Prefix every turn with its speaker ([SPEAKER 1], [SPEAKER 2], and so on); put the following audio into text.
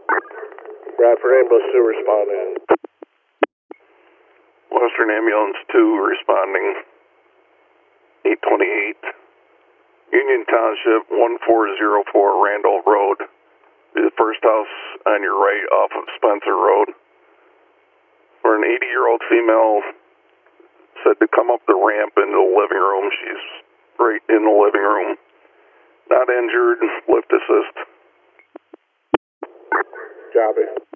[SPEAKER 1] Bradford Ambulance 2 responding.
[SPEAKER 2] Western Ambulance 2 responding. 828. Union Township 1404 Randall Road. Be the first house on your right off of Spencer Road. For an 80-year-old female said to come up the ramp into the living room. She's right in the living room. Not injured. Lift assist.
[SPEAKER 1] Copy.